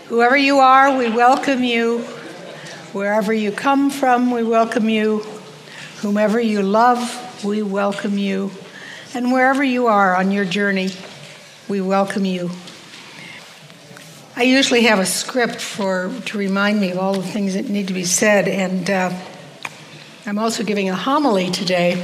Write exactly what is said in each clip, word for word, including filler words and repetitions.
Whoever you are, we welcome you. Wherever you come from, we welcome you. Whomever you love, we welcome you. And wherever you are on your journey, we welcome you. I usually have a script for to remind me of all the things that need to be said, and uh, I'm also giving a homily today.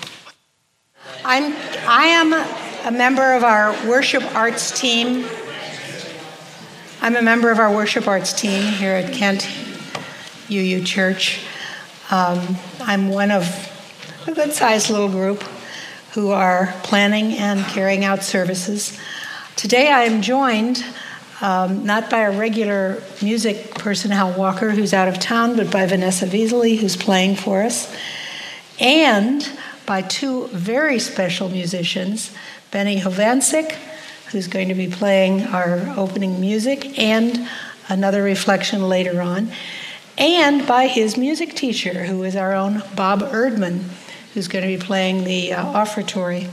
I'm I am a member of our worship arts team. I'm a member of our worship arts team here at Kent U U Church. Um, I'm one of a good-sized little group who are planning and carrying out services. Today I am joined um, not by a regular music person, Hal Walker, who's out of town, but by Vanessa Veasley, who's playing for us, and by two very special musicians, Benny Hovansik, who's going to be playing our opening music, and another reflection later on, and by his music teacher, who is our own Bob Erdman, who's going to be playing the uh, offertory.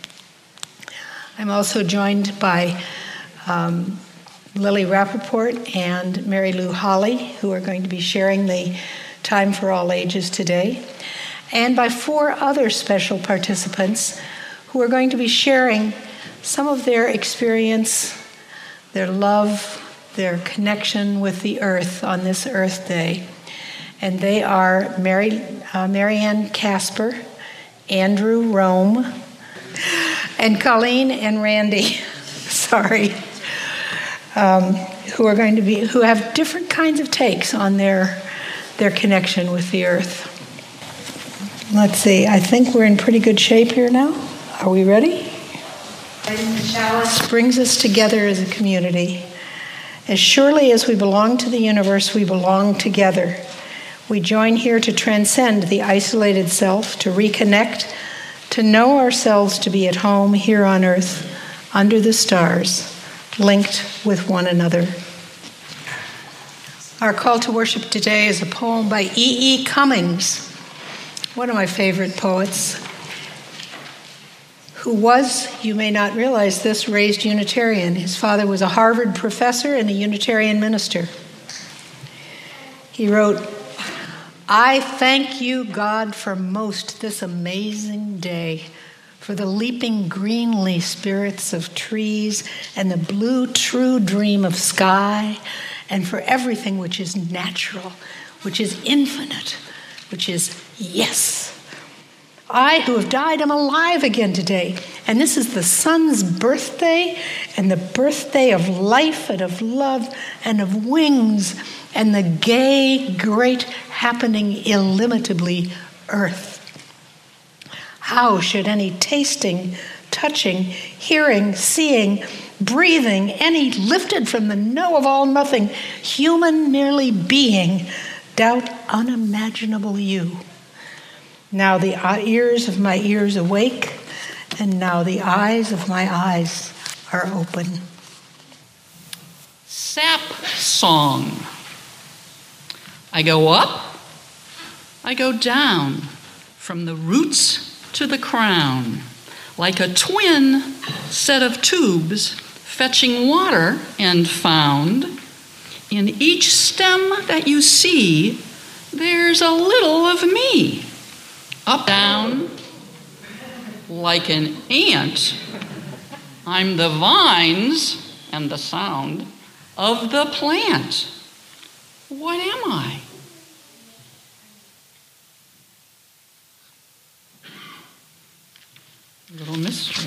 I'm also joined by um, Lily Rappaport and Mary Lou Holly, who are going to be sharing the Time for All Ages today, and by four other special participants who are going to be sharing some of their experience, their love, their connection with the earth on this Earth Day. And they are Mary, uh, Marianne Casper, Andrew Rome, and Colleen and Randy, sorry, um, who are going to be, who have different kinds of takes on their, their connection with the earth. Let's see, I think we're in pretty good shape here now. Are we ready? The chalice brings us together as a community. As surely as we belong to the universe, we belong together. We join here to transcend the isolated self, to reconnect, to know ourselves to be at home here on earth, under the stars, linked with one another. Our call to worship today is a poem by E E. Cummings, one of my favorite poets, who was, you may not realize this, raised Unitarian. His father was a Harvard professor and a Unitarian minister. He wrote, "I thank you, God, for most this amazing day, for the leaping greenly spirits of trees and the blue true dream of sky, and for everything which is natural, which is infinite, which is yes. I, who have died, am alive again today. And this is the sun's birthday and the birthday of life and of love and of wings and the gay, great happening illimitably earth. How should any tasting, touching, hearing, seeing, breathing, any lifted from the no of all nothing, human merely being, doubt unimaginable you? Now the ears of my ears awake, and now the eyes of my eyes are open." Sap song. I go up, I go down, from the roots to the crown, like a twin set of tubes fetching water and found. In each stem that you see, there's a little of me. Up, down, like an ant, I'm the vines and the sound of the plant. What am I? A little mystery.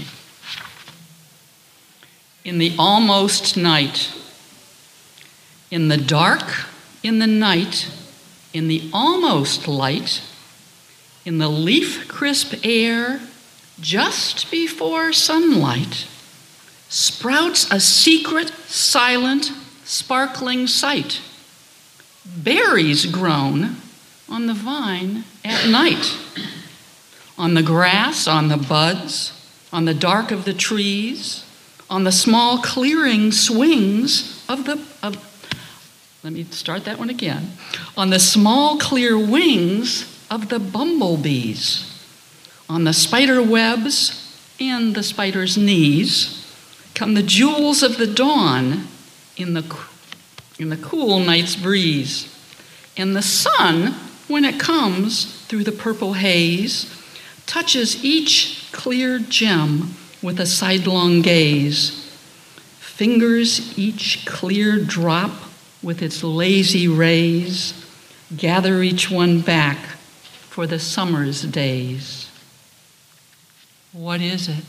In the almost night, in the dark, in the night, in the almost light, in the leaf-crisp air, just before sunlight, sprouts a secret, silent, sparkling sight. Berries grown on the vine at night, on the grass, on the buds, on the dark of the trees, on the small clearing swings of the, of, let me start that one again, on the small clear wings of the bumblebees, on the spider webs and the spider's knees, come the jewels of the dawn in the in the cool night's breeze. And the sun, when it comes through the purple haze, touches each clear gem with a sidelong gaze, fingers each clear drop with its lazy rays, gather each one back for the summer's days. What is it?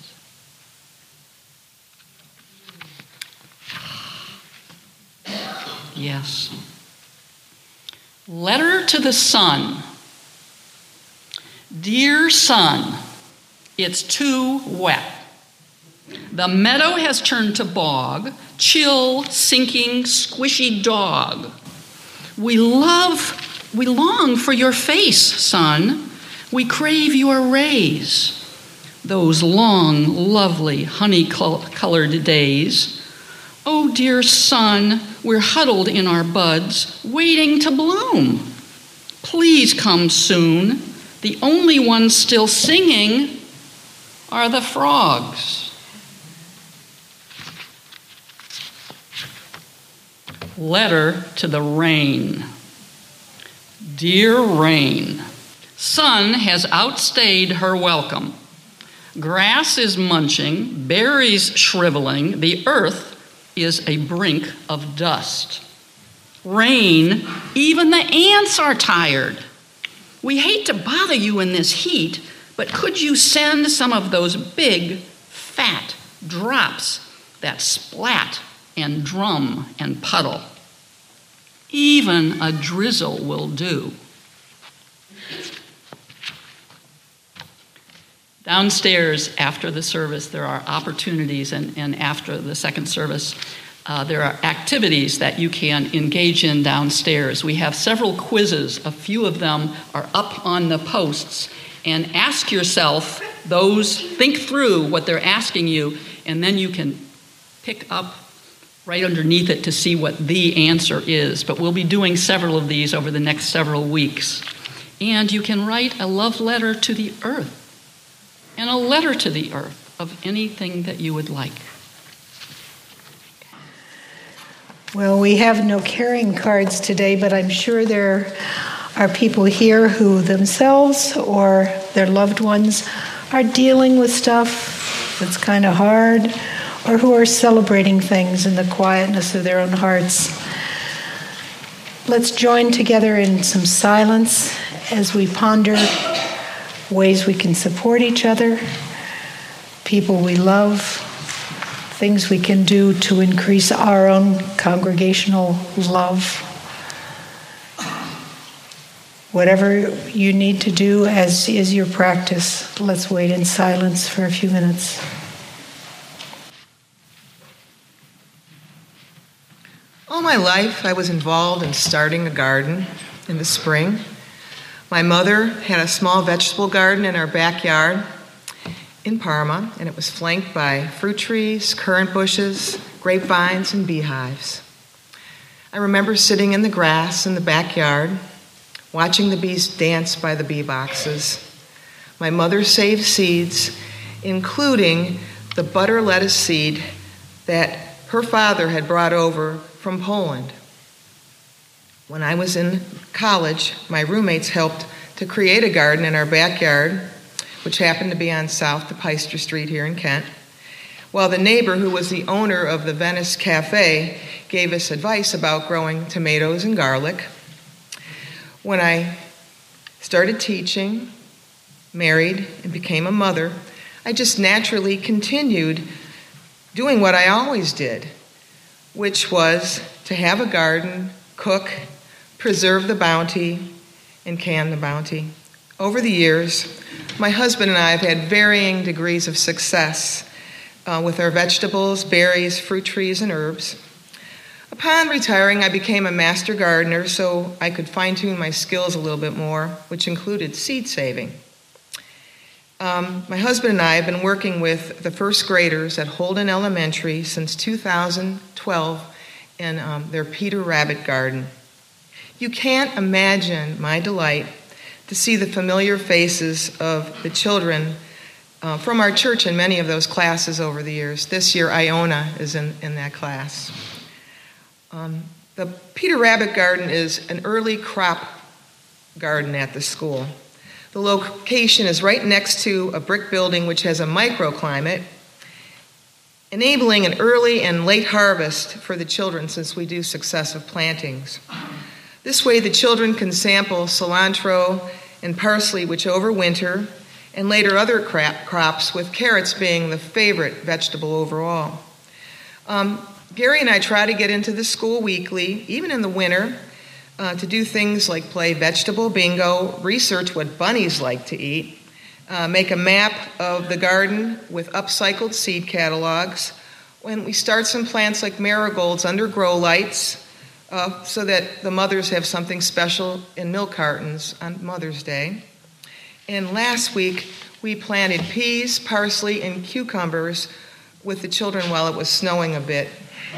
Yes. Letter to the sun. Dear sun, it's too wet. The meadow has turned to bog, chill, sinking, squishy dog. We love, we long for your face, sun. We crave your rays. Those long, lovely, honey-colored days. Oh, dear sun, we're huddled in our buds, waiting to bloom. Please come soon. The only ones still singing are the frogs. Letter to the rain. Dear rain, sun has outstayed her welcome. Grass is munching, berries shriveling, the earth is a brink of dust. Rain, even the ants are tired. We hate to bother you in this heat, but could you send some of those big, fat drops that splat and drum and puddle? Even a drizzle will do. Downstairs, after the service, there are opportunities, and, and after the second service, uh, there are activities that you can engage in downstairs. We have several quizzes. A few of them are up on the posts. And ask yourself those, think through what they're asking you, and then you can pick up right underneath it to see what the answer is. But we'll be doing several of these over the next several weeks. And you can write a love letter to the earth. And a letter to the earth of anything that you would like. Well, we have no caring cards today, but I'm sure there are people here who themselves or their loved ones are dealing with stuff that's kind of hard, or who are celebrating things in the quietness of their own hearts. Let's join together in some silence as we ponder ways we can support each other, people we love, things we can do to increase our own congregational love. Whatever you need to do as is your practice, let's wait in silence for a few minutes. All my life, I was involved in starting a garden in the spring. My mother had a small vegetable garden in our backyard in Parma, and it was flanked by fruit trees, currant bushes, grapevines, and beehives. I remember sitting in the grass in the backyard, watching the bees dance by the bee boxes. My mother saved seeds, including the butter lettuce seed that her father had brought over from Poland. When I was in college, my roommates helped to create a garden in our backyard, which happened to be on South DePeyster Street here in Kent, while the neighbor, who was the owner of the Venice Cafe, gave us advice about growing tomatoes and garlic. When I started teaching, married, and became a mother, I just naturally continued doing what I always did, which was to have a garden, cook, preserve the bounty, and can the bounty. Over the years, my husband and I have had varying degrees of success uh, with our vegetables, berries, fruit trees, and herbs. Upon retiring, I became a master gardener so I could fine-tune my skills a little bit more, which included seed saving. Um, my husband and I have been working with the first graders at Holden Elementary since two thousand twelve in um, their Peter Rabbit garden. You can't imagine my delight to see the familiar faces of the children uh, from our church in many of those classes over the years. This year, Iona is in, in that class. Um, The Peter Rabbit Garden is an early crop garden at the school. The location is right next to a brick building which has a microclimate, enabling an early and late harvest for the children since we do successive plantings. This way the children can sample cilantro and parsley which overwinter, and later other crop crops, with carrots being the favorite vegetable overall. Um, Gary and I try to get into the school weekly, even in the winter, uh, to do things like play vegetable bingo, research what bunnies like to eat, uh, make a map of the garden with upcycled seed catalogs. When we start some plants like marigolds under grow lights, uh, so that the mothers have something special in milk cartons on Mother's Day. And last week, we planted peas, parsley, and cucumbers with the children while it was snowing a bit.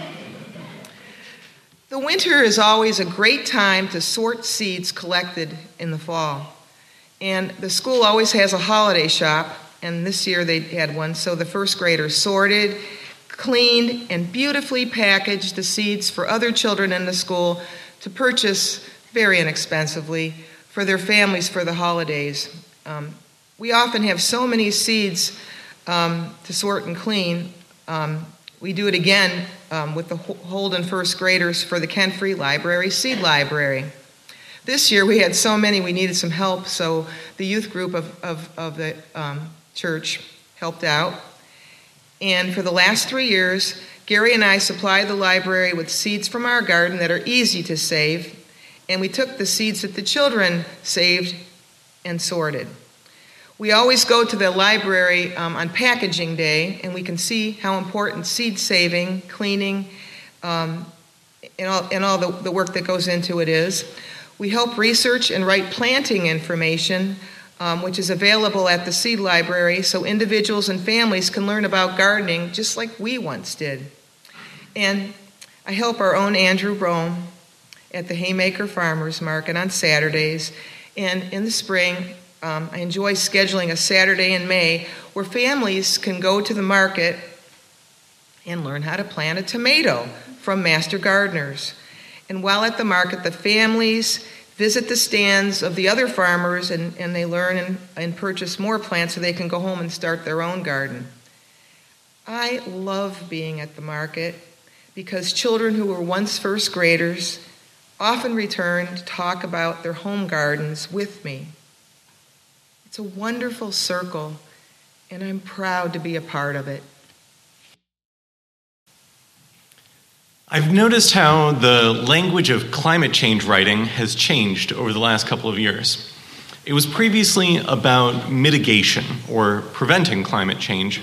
The winter is always a great time to sort seeds collected in the fall. And the school always has a holiday shop, and this year they had one, so the first graders sorted, cleaned, and beautifully packaged the seeds for other children in the school to purchase very inexpensively for their families for the holidays. Um, we often have so many seeds um, to sort and clean. Um, we do it again um, with the Holden first graders for the Kent Free Library Seed Library. This year we had so many we needed some help, so the youth group of, of, of the um, church helped out. And for the last three years, Gary and I supplied the library with seeds from our garden that are easy to save, and we took the seeds that the children saved and sorted. We always go to the library um, on packaging day, and we can see how important seed saving, cleaning, um, and all, and all the, the work that goes into it is. We help research and write planting information, um, which is available at the seed library, so individuals and families can learn about gardening just like we once did. And I help our own Andrew Rome at the Haymaker Farmers Market on Saturdays, and in the spring, Um, I enjoy scheduling a Saturday in May where families can go to the market and learn how to plant a tomato from master gardeners. And while at the market, the families visit the stands of the other farmers and, and they learn and, and purchase more plants so they can go home and start their own garden. I love being at the market because children who were once first graders often return to talk about their home gardens with me. It's a wonderful circle, and I'm proud to be a part of it. I've noticed how the language of climate change writing has changed over the last couple of years. It was previously about mitigation or preventing climate change,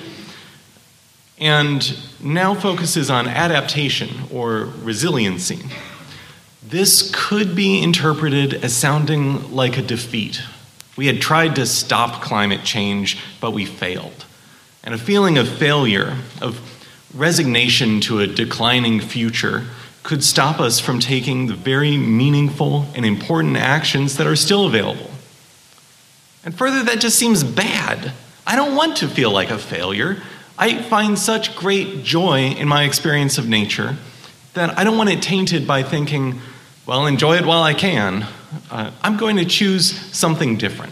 and now focuses on adaptation or resiliency. This could be interpreted as sounding like a defeat. We had tried to stop climate change, but we failed. And a feeling of failure, of resignation to a declining future, could stop us from taking the very meaningful and important actions that are still available. And further, that just seems bad. I don't want to feel like a failure. I find such great joy in my experience of nature that I don't want it tainted by thinking, well, enjoy it while I can. Uh, I'm going to choose something different.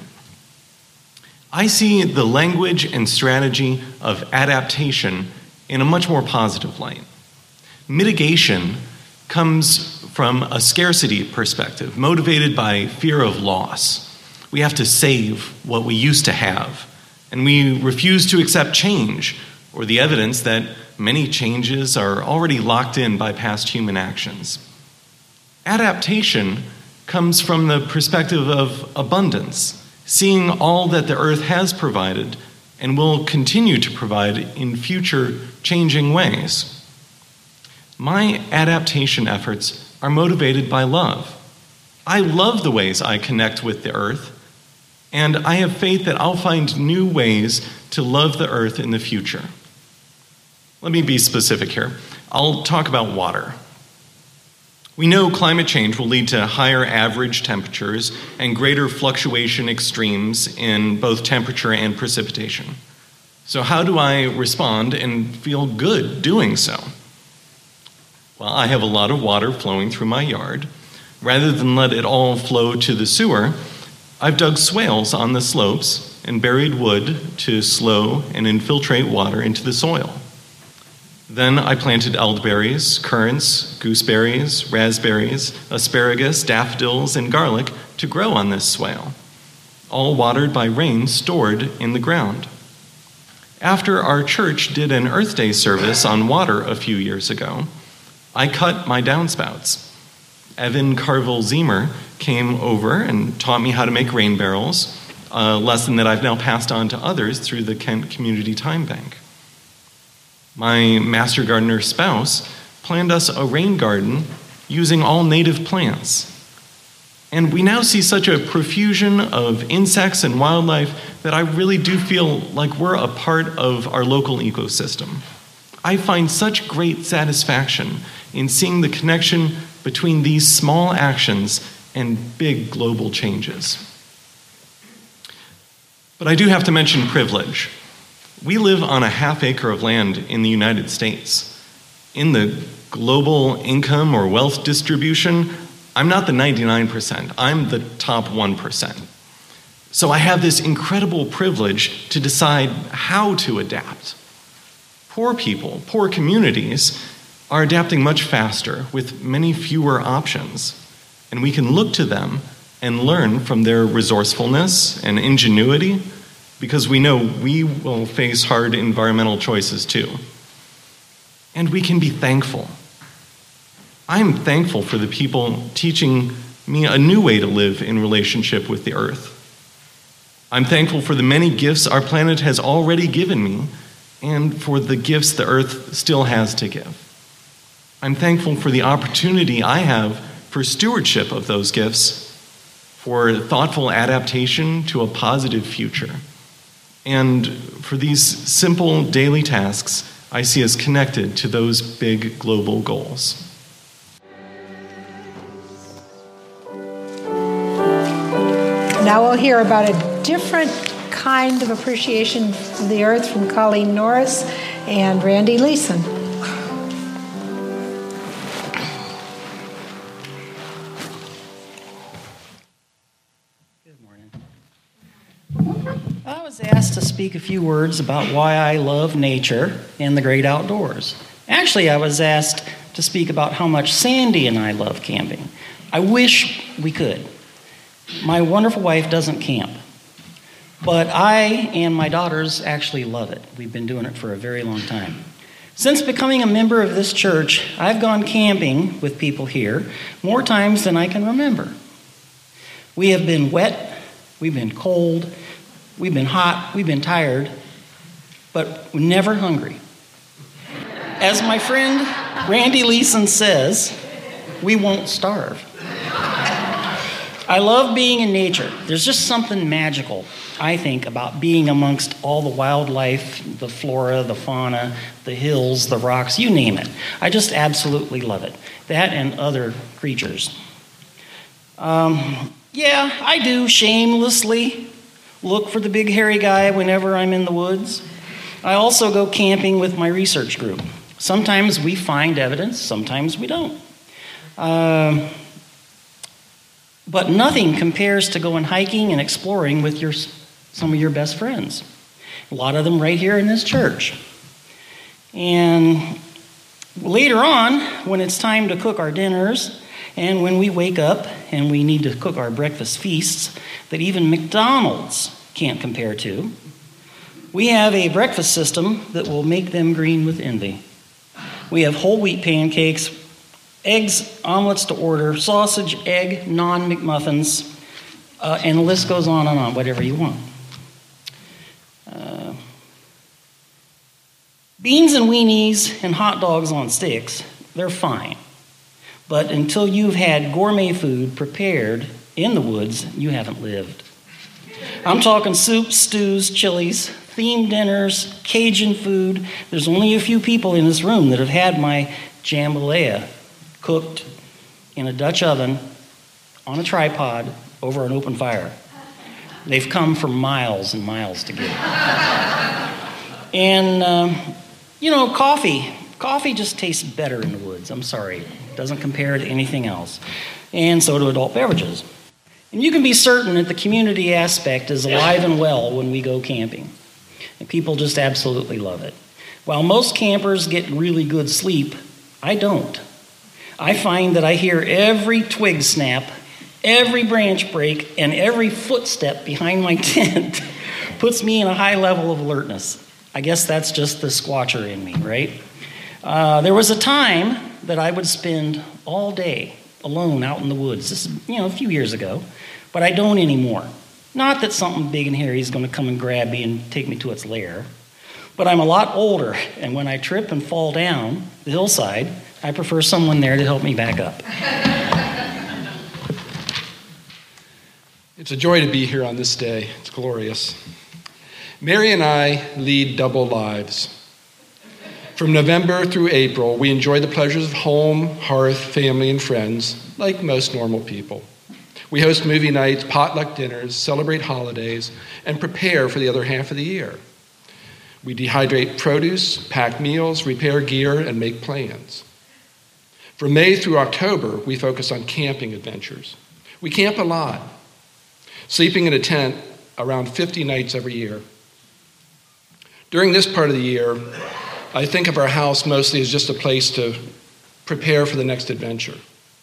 I see the language and strategy of adaptation in a much more positive light. Mitigation comes from a scarcity perspective, motivated by fear of loss. We have to save what we used to have, and we refuse to accept change or the evidence that many changes are already locked in by past human actions. Adaptation comes from the perspective of abundance, seeing all that the earth has provided and will continue to provide in future changing ways. My adaptation efforts are motivated by love. I love the ways I connect with the earth, and I have faith that I'll find new ways to love the earth in the future. Let me be specific here. I'll talk about water. We know climate change will lead to higher average temperatures and greater fluctuation extremes in both temperature and precipitation. So how do I respond and feel good doing so? Well, I have a lot of water flowing through my yard. Rather than let it all flow to the sewer, I've dug swales on the slopes and buried wood to slow and infiltrate water into the soil. Then I planted elderberries, currants, gooseberries, raspberries, asparagus, daffodils, and garlic to grow on this swale, all watered by rain stored in the ground. After our church did an Earth Day service on water a few years ago, I cut my downspouts. Evan Carville-Zemer came over and taught me how to make rain barrels, a lesson that I've now passed on to others through the Kent Community Time Bank. My master gardener spouse planned us a rain garden using all native plants. And we now see such a profusion of insects and wildlife that I really do feel like we're a part of our local ecosystem. I find such great satisfaction in seeing the connection between these small actions and big global changes. But I do have to mention privilege. We live on a half acre of land in the United States. In the global income or wealth distribution, I'm not the ninety-nine percent, I'm the top one percent. So I have this incredible privilege to decide how to adapt. Poor people, poor communities, are adapting much faster with many fewer options, and we can look to them and learn from their resourcefulness and ingenuity, because we know we will face hard environmental choices too. And we can be thankful. I'm thankful for the people teaching me a new way to live in relationship with the earth. I'm thankful for the many gifts our planet has already given me and for the gifts the earth still has to give. I'm thankful for the opportunity I have for stewardship of those gifts, for thoughtful adaptation to a positive future. And for these simple daily tasks, I see us connected to those big global goals. Now we'll hear about a different kind of appreciation of the earth from Colleen Norris and Randy Leeson. Good morning. I was asked to speak a few words about why I love nature and the great outdoors. Actually, I was asked to speak about how much Sandy and I love camping. I wish we could. My wonderful wife doesn't camp, but I and my daughters actually love it. We've been doing it for a very long time. Since becoming a member of this church, I've gone camping with people here more times than I can remember. We have been wet, we've been cold, we've been hot, we've been tired, but never hungry. As my friend Randy Leeson says, we won't starve. I love being in nature. There's just something magical, I think, about being amongst all the wildlife, the flora, the fauna, the hills, the rocks, you name it. I just absolutely love it. That and other creatures. Um, yeah, I do shamelessly look for the big hairy guy whenever I'm in the woods. I also go camping with my research group. Sometimes we find evidence, sometimes we don't. Uh, but nothing compares to going hiking and exploring with your, some of your best friends. A lot of them right here in this church. And later on, when it's time to cook our dinners, and when we wake up and we need to cook our breakfast feasts that even McDonald's can't compare to, we have a breakfast system that will make them green with envy. We have whole wheat pancakes, eggs, omelets to order, sausage, egg, non-McMuffins, uh, and the list goes on and on, whatever you want. Uh, beans and weenies and hot dogs on sticks, they're fine. But until you've had gourmet food prepared in the woods, you haven't lived. I'm talking soups, stews, chilies, themed dinners, Cajun food. There's only a few people in this room that have had my jambalaya cooked in a Dutch oven on a tripod over an open fire. They've come for miles and miles to get it. And, um, you know, coffee. Coffee just tastes better in the woods. I'm sorry. It doesn't compare to anything else. And so do adult beverages. And you can be certain that the community aspect is alive and well when we go camping. And people just absolutely love it. While most campers get really good sleep, I don't. I find that I hear every twig snap, every branch break, and every footstep behind my tent puts me in a high level of alertness. I guess that's just the squatcher in me, right? Uh, there was a time that I would spend all day alone out in the woods. This is, you know, a few years ago, but I don't anymore. Not that something big and hairy is going to come and grab me and take me to its lair, but I'm a lot older, and when I trip and fall down the hillside, I prefer someone there to help me back up. It's a joy to be here on this day. It's glorious. Mary and I lead double lives. From November through April, we enjoy the pleasures of home, hearth, family, and friends, like most normal people. We host movie nights, potluck dinners, celebrate holidays, and prepare for the other half of the year. We dehydrate produce, pack meals, repair gear, and make plans. From May through October, we focus on camping adventures. We camp a lot, sleeping in a tent around fifty nights every year. During this part of the year, I think of our house mostly as just a place to prepare for the next adventure.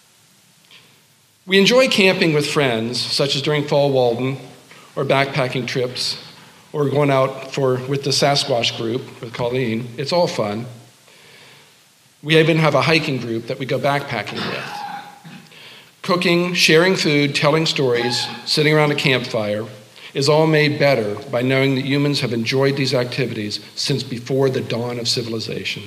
We enjoy camping with friends, such as during Fall Walden, or backpacking trips, or going out for with the Sasquatch group with Colleen. It's all fun. We even have a hiking group that we go backpacking with. Cooking, sharing food, telling stories, sitting around a campfire is all made better by knowing that humans have enjoyed these activities since before the dawn of civilization.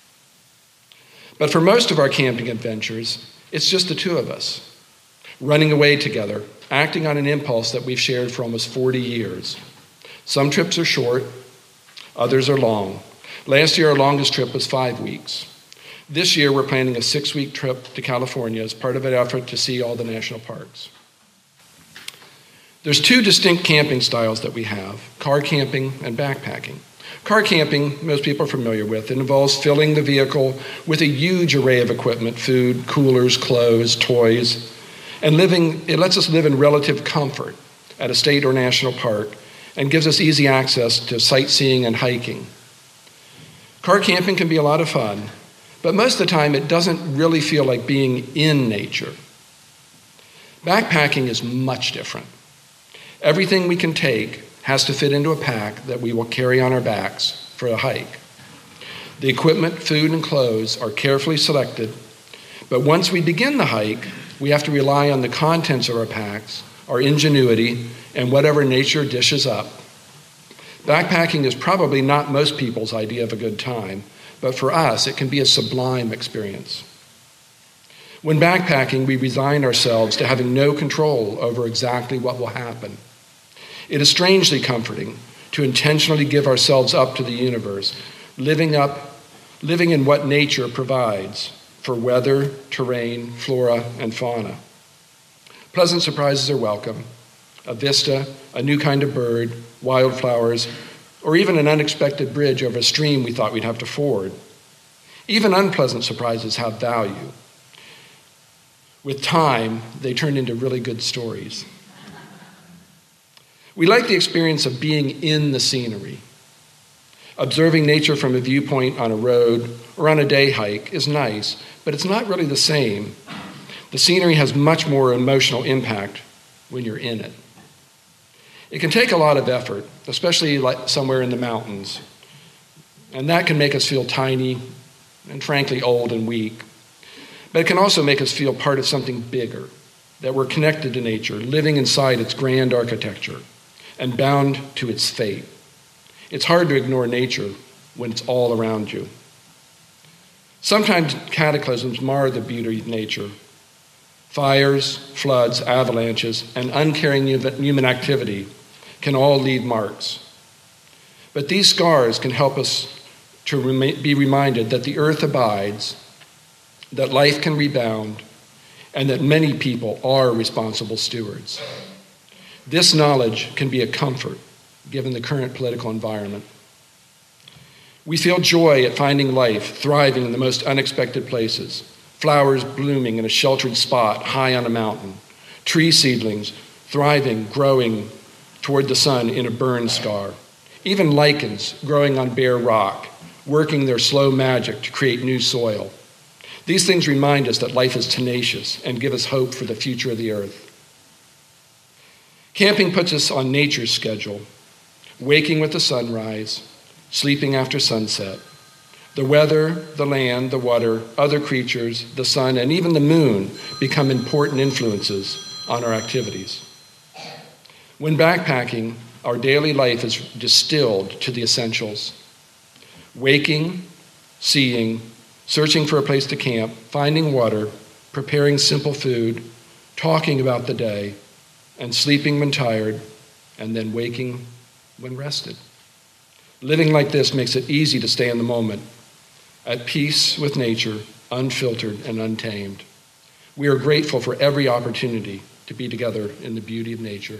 But for most of our camping adventures, it's just the two of us, running away together, acting on an impulse that we've shared for almost forty years. Some trips are short, others are long. Last year, our longest trip was five weeks. This year, we're planning a six-week trip to California as part of an effort to see all the national parks. There's two distinct camping styles that we have, car camping and backpacking. Car camping, most people are familiar with. It involves filling the vehicle with a huge array of equipment, food, coolers, clothes, toys, and living. It lets us live in relative comfort at a state or national park and gives us easy access to sightseeing and hiking. Car camping can be a lot of fun, but most of the time it doesn't really feel like being in nature. Backpacking is much different. Everything we can take has to fit into a pack that we will carry on our backs for a hike. The equipment, food, and clothes are carefully selected, but once we begin the hike, we have to rely on the contents of our packs, our ingenuity, and whatever nature dishes up. Backpacking is probably not most people's idea of a good time, but for us, it can be a sublime experience. When backpacking, we resign ourselves to having no control over exactly what will happen. It is strangely comforting to intentionally give ourselves up to the universe, living up, living in what nature provides for weather, terrain, flora, and fauna. Pleasant surprises are welcome. A vista, a new kind of bird, wildflowers, or even an unexpected bridge over a stream we thought we'd have to ford. Even unpleasant surprises have value. With time, they turn into really good stories. We like the experience of being in the scenery. Observing nature from a viewpoint on a road or on a day hike is nice, but it's not really the same. The scenery has much more emotional impact when you're in it. It can take a lot of effort, especially like somewhere in the mountains, and that can make us feel tiny and frankly old and weak. But it can also make us feel part of something bigger, that we're connected to nature, living inside its grand architecture, and bound to its fate. It's hard to ignore nature when it's all around you. Sometimes cataclysms mar the beauty of nature. Fires, floods, avalanches, and uncaring human activity can all leave marks. But these scars can help us to rem- be reminded that the earth abides, that life can rebound, and that many people are responsible stewards. This knowledge can be a comfort given the current political environment. We feel joy at finding life thriving in the most unexpected places. Flowers blooming in a sheltered spot high on a mountain. Tree seedlings thriving, growing toward the sun in a burn scar. Even lichens growing on bare rock, working their slow magic to create new soil. These things remind us that life is tenacious and give us hope for the future of the earth. Camping puts us on nature's schedule, waking with the sunrise, sleeping after sunset. The weather, the land, the water, other creatures, the sun, and even the moon become important influences on our activities. When backpacking, our daily life is distilled to the essentials. Waking, seeing, searching for a place to camp, finding water, preparing simple food, talking about the day, and sleeping when tired, and then waking when rested. Living like this makes it easy to stay in the moment, at peace with nature, unfiltered and untamed. We are grateful for every opportunity to be together in the beauty of nature.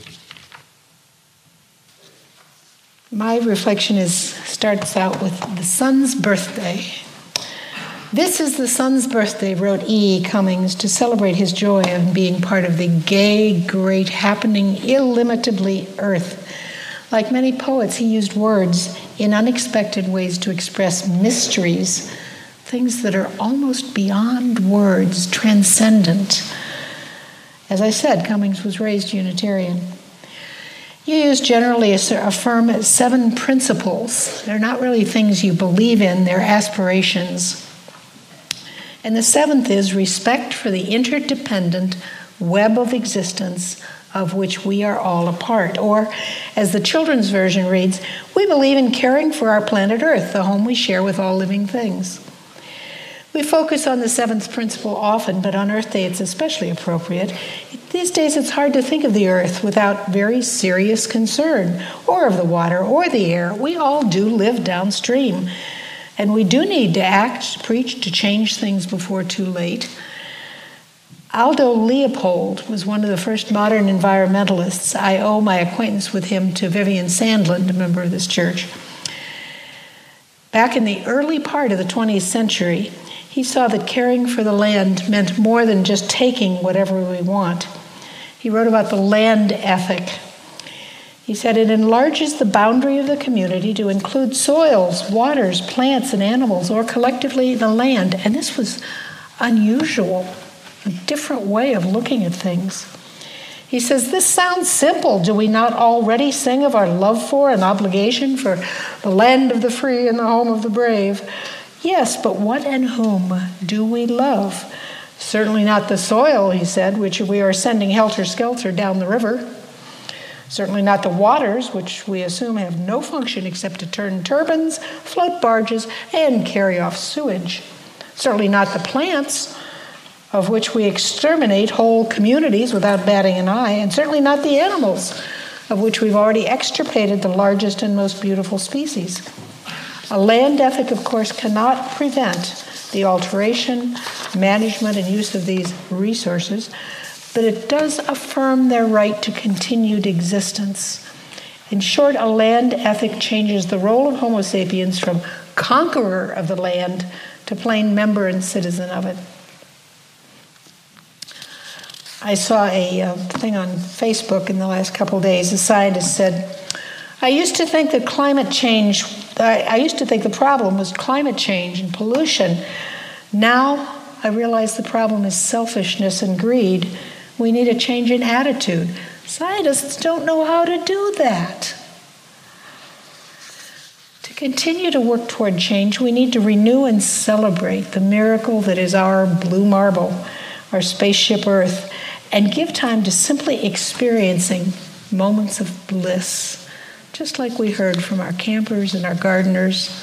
My reflection is starts out with the sun's birthday. This is the sun's birthday, wrote E E. Cummings, to celebrate his joy of being part of the gay, great, happening, illimitably earth. Like many poets, he used words in unexpected ways to express mysteries, things that are almost beyond words, transcendent. As I said, Cummings was raised Unitarian. You use generally affirm seven principles. They're not really things you believe in, they're aspirations. And the seventh is respect for the interdependent web of existence of which we are all a part. Or, as the children's version reads, we believe in caring for our planet Earth, the home we share with all living things. We focus on the seventh principle often, but on Earth Day it's especially appropriate. These days it's hard to think of the Earth without very serious concern, or of the water or the air. We all do live downstream, and we do need to act, preach, to change things before too late. Aldo Leopold was one of the first modern environmentalists. I owe my acquaintance with him to Vivian Sandland, a member of this church. Back in the early part of the twentieth century, he saw that caring for the land meant more than just taking whatever we want. He wrote about the land ethic. He said it enlarges the boundary of the community to include soils, waters, plants, and animals, or collectively the land. And this was unusual, a different way of looking at things. He says, this sounds simple. Do we not already sing of our love for and obligation for the land of the free and the home of the brave? Yes, but what and whom do we love? Certainly not the soil, he said, which we are sending helter-skelter down the river. Certainly not the waters, which we assume have no function except to turn turbines, float barges, and carry off sewage. Certainly not the plants, of which we exterminate whole communities without batting an eye, and certainly not the animals, of which we've already extirpated the largest and most beautiful species. A land ethic, of course, cannot prevent the alteration, management, and use of these resources, but it does affirm their right to continued existence. In short, a land ethic changes the role of Homo sapiens from conqueror of the land to plain member and citizen of it. I saw a uh, thing on Facebook in the last couple of days. A scientist said, I used to think that climate change, I, I used to think the problem was climate change and pollution. Now I realize the problem is selfishness and greed. We need a change in attitude. Scientists don't know how to do that. To continue to work toward change, we need to renew and celebrate the miracle that is our blue marble, our spaceship Earth, and give time to simply experiencing moments of bliss, just like we heard from our campers and our gardeners.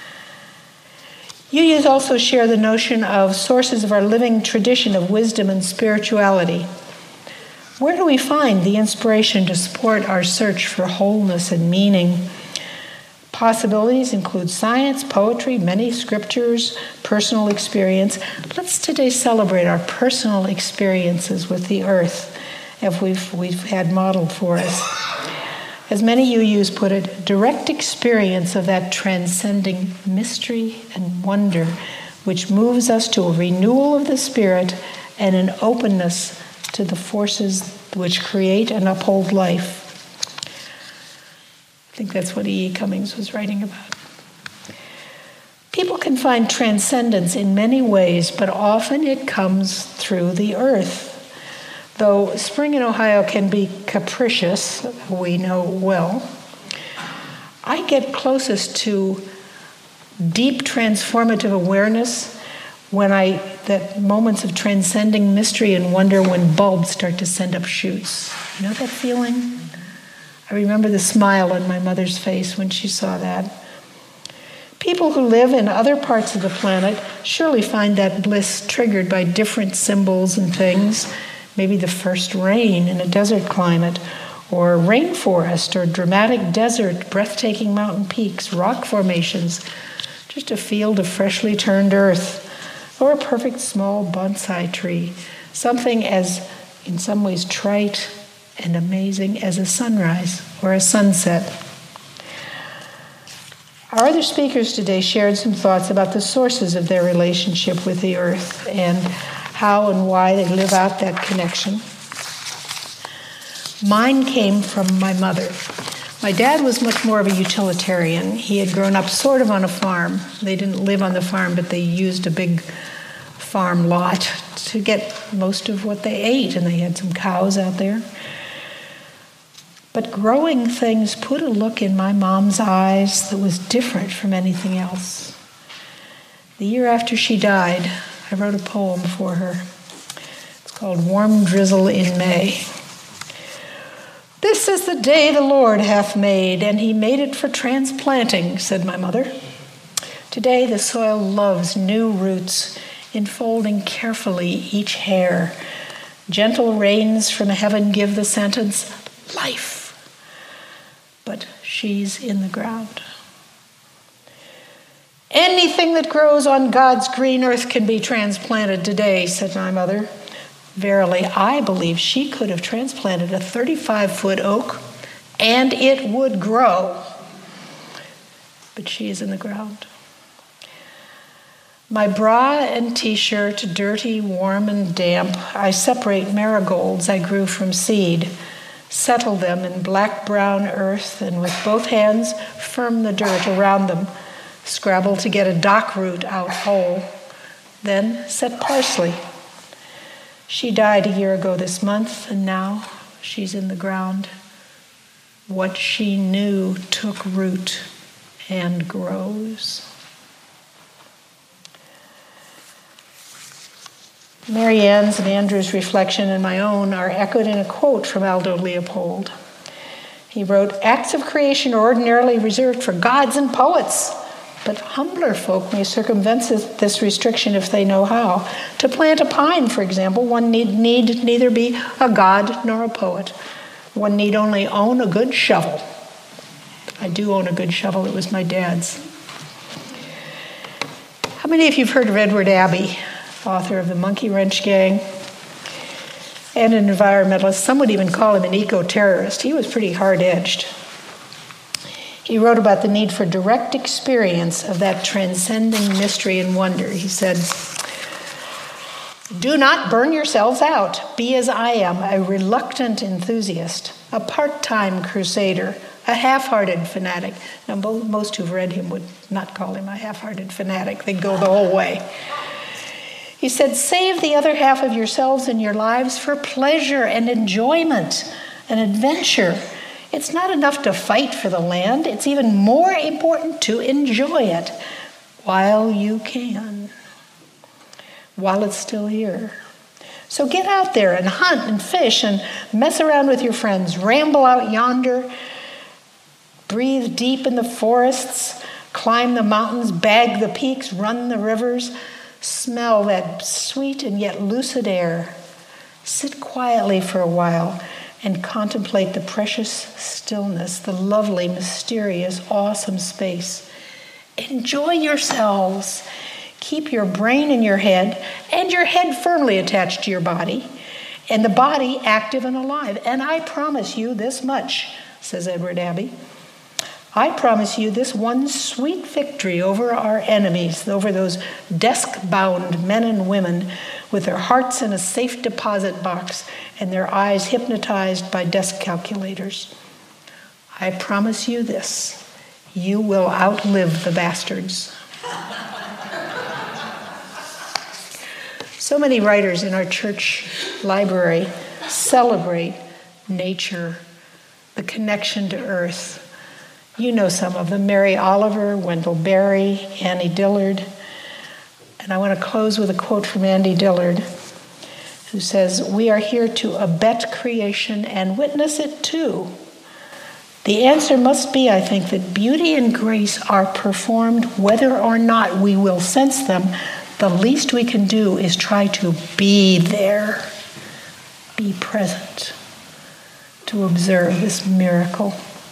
You also share the notion of sources of our living tradition of wisdom and spirituality. Where do we find the inspiration to support our search for wholeness and meaning? Possibilities include science, poetry, many scriptures, personal experience. Let's today celebrate our personal experiences with the earth, as we've, we've had modeled for us. As many U Us put it, direct experience of that transcending mystery and wonder which moves us to a renewal of the spirit and an openness to the forces which create and uphold life. I think that's what E E. Cummings was writing about. People can find transcendence in many ways, but often it comes through the earth. Though spring in Ohio can be capricious, we know well, I get closest to deep transformative awareness when I, that moments of transcending mystery and wonder when bulbs start to send up shoots. You know that feeling? I remember the smile on my mother's face when she saw that. People who live in other parts of the planet surely find that bliss triggered by different symbols and things. Maybe the first rain in a desert climate, or a rainforest, or dramatic desert, breathtaking mountain peaks, rock formations, just a field of freshly turned earth, or a perfect small bonsai tree, something as, in some ways, trite and amazing as a sunrise or a sunset. Our other speakers today shared some thoughts about the sources of their relationship with the earth and how and why they live out that connection. Mine came from my mother. My dad was much more of a utilitarian. He had grown up sort of on a farm. They didn't live on the farm, but they used a big farm lot to get most of what they ate, and they had some cows out there. But growing things put a look in my mom's eyes that was different from anything else. The year after she died, I wrote a poem for her. It's called Warm Drizzle in May. "This is the day the Lord hath made, and he made it for transplanting," said my mother. "Today the soil loves new roots, enfolding carefully each hair. Gentle rains from heaven give the sentence, life. But she's in the ground. Anything that grows on God's green earth can be transplanted today," said my mother. Verily, I believe she could have transplanted a thirty-five foot oak and it would grow. But she is in the ground. My bra and t-shirt, dirty, warm, and damp, I separate marigolds I grew from seed, settle them in black-brown earth, and with both hands firm the dirt around them, scrabble to get a dock root out whole, then set parsley. She died a year ago this month, and now she's in the ground. What she knew took root and grows. Mary Ann's and Andrew's reflection and my own are echoed in a quote from Aldo Leopold. He wrote, "Acts of creation are ordinarily reserved for gods and poets, but humbler folk may circumvent this restriction if they know how. To plant a pine, for example, one need, need neither be a god nor a poet. One need only own a good shovel." I do own a good shovel. It was my dad's. How many of you have heard of Edward Abbey, author of the Monkey Wrench Gang and an environmentalist? Some would even call him an eco-terrorist. He was pretty hard-edged. He wrote about the need for direct experience of that transcending mystery and wonder. He said, "Do not burn yourselves out. Be as I am, a reluctant enthusiast, a part-time crusader, a half-hearted fanatic." Now, most who've read him would not call him a half-hearted fanatic. They'd go the whole way. He said, "Save the other half of yourselves and your lives for pleasure and enjoyment and adventure. It's not enough to fight for the land. It's even more important to enjoy it while you can, while it's still here. So get out there and hunt and fish and mess around with your friends. Ramble out yonder. Breathe deep in the forests. Climb the mountains. Bag the peaks. Run the rivers. Smell that sweet and yet lucid air. Sit quietly for a while and contemplate the precious stillness, the lovely, mysterious, awesome space. Enjoy yourselves. Keep your brain in your head and your head firmly attached to your body and the body active and alive. And I promise you this much, says Edward Abbey. I promise you this one sweet victory over our enemies, over those desk-bound men and women with their hearts in a safe deposit box and their eyes hypnotized by desk calculators. I promise you this, you will outlive the bastards. So many writers in our church library celebrate nature, the connection to earth. You know some of them, Mary Oliver, Wendell Berry, Annie Dillard. And I want to close with a quote from Annie Dillard, who says, "We are here to abet creation and witness it too. The answer must be, I think, that beauty and grace are performed whether or not we will sense them. The least we can do is try to be there, be present, to observe this miracle."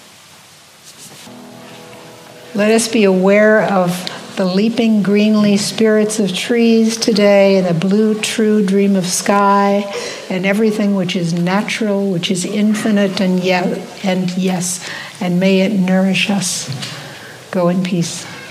Let us be aware of the leaping greenly spirits of trees today, and the blue true dream of sky, and everything which is natural, which is infinite, and yet, and yes, and may it nourish us. Go in peace.